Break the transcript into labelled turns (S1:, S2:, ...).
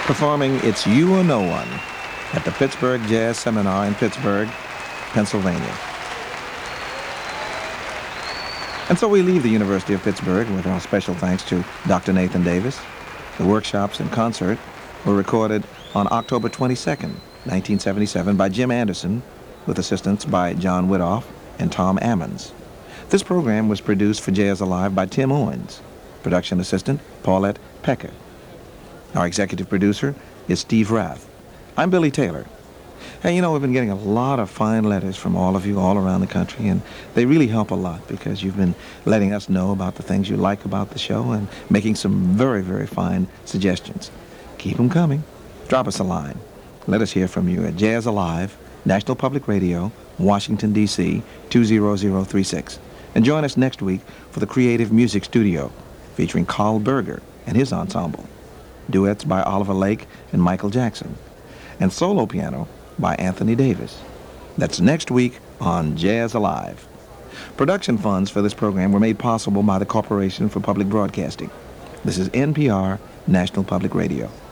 S1: performing It's You or No One at the Pittsburgh Jazz Seminar in Pittsburgh, Pennsylvania. And so we leave the University of Pittsburgh with our special thanks to Dr. Nathan Davis. The workshops and concert were recorded on October 22nd, 1977 by Jim Anderson, with assistance by John Widoff and Tom Ammons. This program was produced for Jazz Alive by Tim Owens. Production assistant, Paulette Pecker. Our executive producer is Steve Rath. I'm Billy Taylor. Hey, you know, we've been getting a lot of fine letters from all of you all around the country, and they really help a lot because you've been letting us know about the things you like about the show and making some very, very fine suggestions. Keep them coming. Drop us a line. Let us hear from you at Jazz Alive, National Public Radio, Washington, D.C., 20036. And join us next week for the Creative Music Studio, featuring Carl Berger and his ensemble. Duets by Oliver Lake and Michael Jackson. And solo piano by Anthony Davis. That's next week on Jazz Alive. Production funds for this program were made possible by the Corporation for Public Broadcasting. This is NPR, National Public Radio.